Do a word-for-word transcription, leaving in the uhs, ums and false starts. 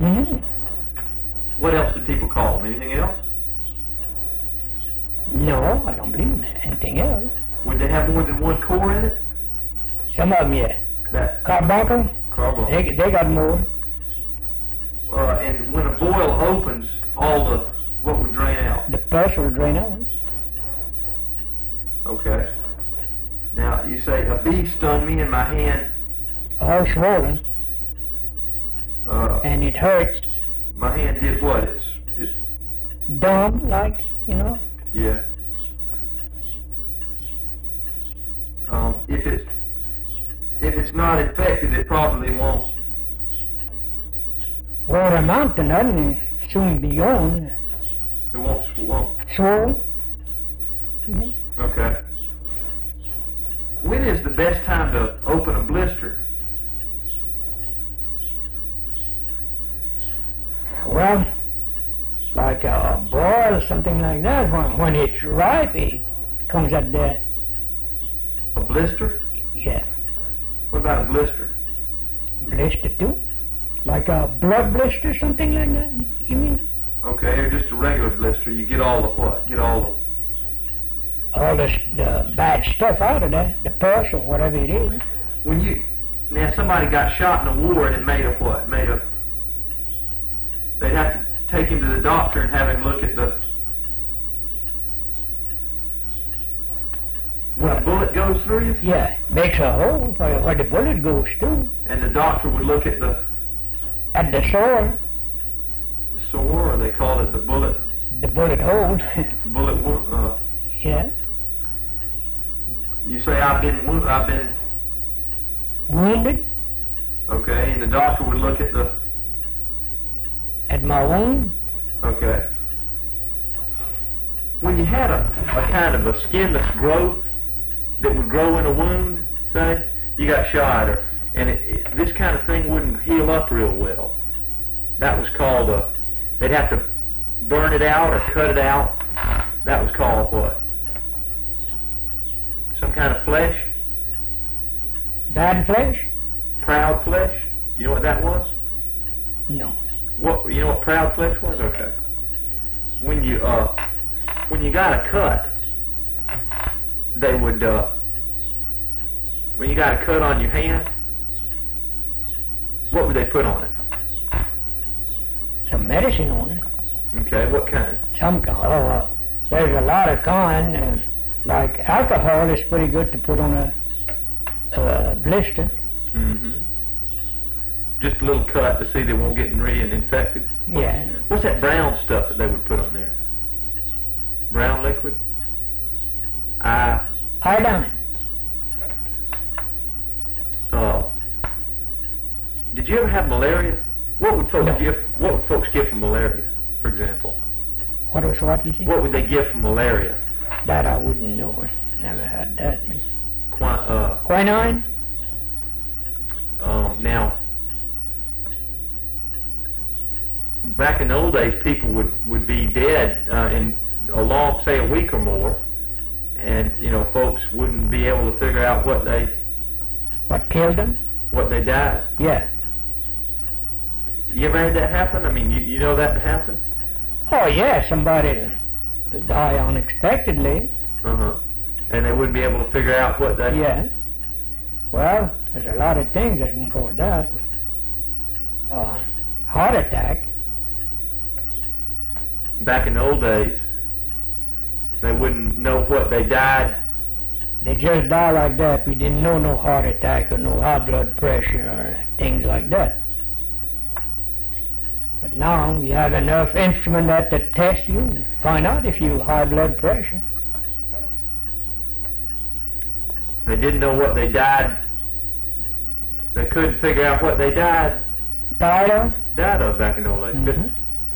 Mm-hmm. What else did people call them? Anything else? No, I don't believe in anything else. Would they have more than one core in it? Some of them, yeah. That Carbuncle, carbon. they, they got more. Uh, and when a boil opens, all the, what would drain out? The pus will drain out. Okay. Now, you say a bee stung me in my hand. All swollen, Uh, and it hurts. my hand did what? It's, it's, Dumb, like, you know. yeah. Um, if it's, if it's not infected, it probably won't. Water Mountain, doesn't soon be gone. It won't, sw- won't. Swole. Mhm. Okay. When is the best time to open a blister? Well, like a boil or something like that, when, when it's ripe, it comes at the, A blister? yeah, What about a blister? blister too. Like a blood blister, something like that, you mean? Okay, or just a regular blister. You get all the what? Get all the... All the, s- the bad stuff out of there, the pus or whatever it is. When you... Now, somebody got shot in a war and it made a what? Made a... They'd have to take him to the doctor and have him look at the... When a bullet goes through you? Yeah, makes a hole where, where the bullet goes through. And the doctor would look at the, At the sore, the sore, or they call it the bullet... the bullet hole. Bullet wound. Uh, Yeah, you say, I've been wounded, I've been... wounded Okay, and the doctor would look at the... at my wound. Okay. When you had a, a kind of a skinless growth that would grow in a wound, say, you got shot, or, and it, it, this kind of thing wouldn't heal up real well. That was called a, they'd have to burn it out or cut it out. That was called what? Some kind of flesh? Bad flesh? Proud flesh? You know what that was? No. What, you know what proud flesh was? Okay. When you, uh, when you got a cut, they would, uh, when you got a cut on your hand, what would they put on it? Some medicine on it. Okay, what kind? Some kind. Oh, uh, there's a lot of kind. Uh, like alcohol is pretty good to put on a, a blister. Mm-hmm. Just a little cut to see they won't get re-infected. What, Yeah. What's that brown stuff that they would put on there? Brown liquid? I, Iodine. uh, did you ever have malaria? What would folks No. give, what would folks give for malaria, for example? What was what you said? What would they give for malaria? That I wouldn't know. Never had that. Qui- uh, Quinine? um, now, back in the old days, people would, would be dead uh, in a long, say a week or more, and, you know, folks wouldn't be able to figure out what they, What killed them? what they died. Yeah. You ever had that happen? I mean, you, you know that happened? Oh yeah, somebody die unexpectedly. Uh-huh. And they wouldn't be able to figure out what they... Yeah. Well, there's a lot of things that can cause that. Uh, heart attack. Back in the old days, they wouldn't know what they died. They just die like that. We didn't know no heart attack or no high blood pressure or things like that. But now we have enough instrument that to test you and find out if you have high blood pressure. They didn't know what they died. They couldn't figure out what they died Died of? died of back in the old days. Mhm.